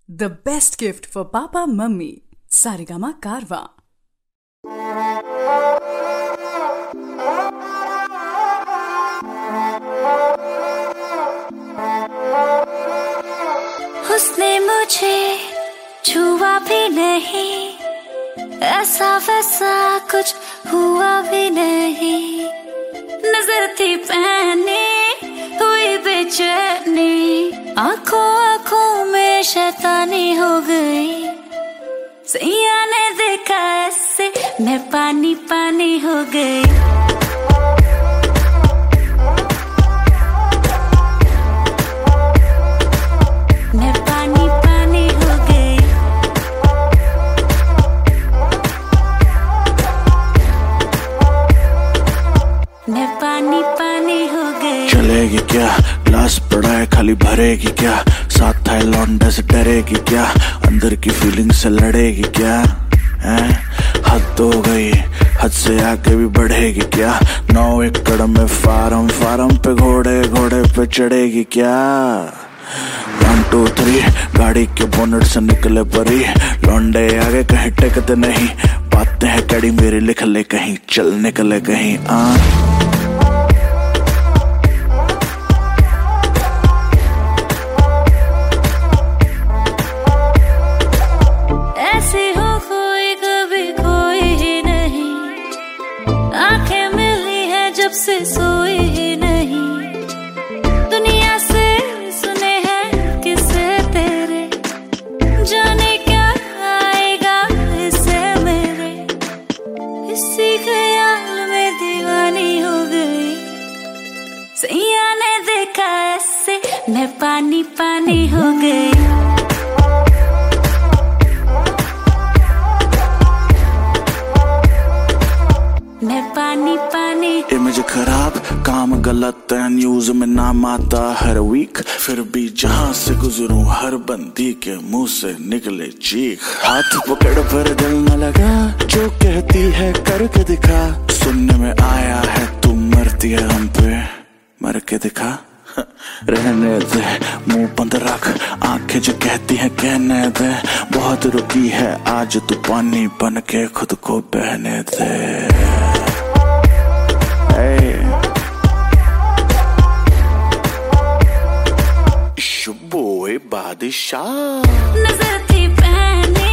The best gift for Papa Mummy. Sarigama Karwa. उसने मुझे छुआ भी नहीं, ऐसा वैसा कुछ हुआ भी नहीं। नजर थी पहनी हुई बेचैनी, आंखों आंखों में शैतानी हो गई। सैया ने देखा ऐसे मैं पानी पानी हो गई। चलेगी क्या ग्लास पड़ा है खाली भरेगी क्या, साथ है लौंडे से डरेगी क्या, अंदर की फीलिंग से लड़ेगी क्या हैं? हद हो गई, हद से आगे भी बढ़ेगी क्या, 9 एकड़ में फार्म फार्म पे घोड़े घोड़े पे चढ़ेगी क्या। 1 2 3 गाड़ी के बोनट से निकले परी, लौंडे आगे कहीं टेकते नहीं, बातें हैं कड़ी मेरी लिख ले कहीं, चल निकले कहीं से सोई ही नहीं। दुनिया से सुने हैं किसे तेरे, जाने क्या आएगा इससे मेरे। इसी ख्याल में दीवानी हो गई। सैया ने देखा ऐसे मैं पानी पानी हो गई। इमेज खराब काम गलत है, न्यूज में नाम आता हर वीक, फिर भी जहां से गुजरूं हर बंदी के मुंह से निकले चीख। हाथ पकड़ पर दिल न लगा, जो कहती है करके दिखा, सुनने में आया है तू मरती है हम पे, मर के दिखा। रहने दे मुंह बंद रख, आंखें जो कहती हैं कहने दे, बहुत रुकी है आज तू पानी बन के खुद को बहने दे। शुबोए बादशाह नजर थी पहनी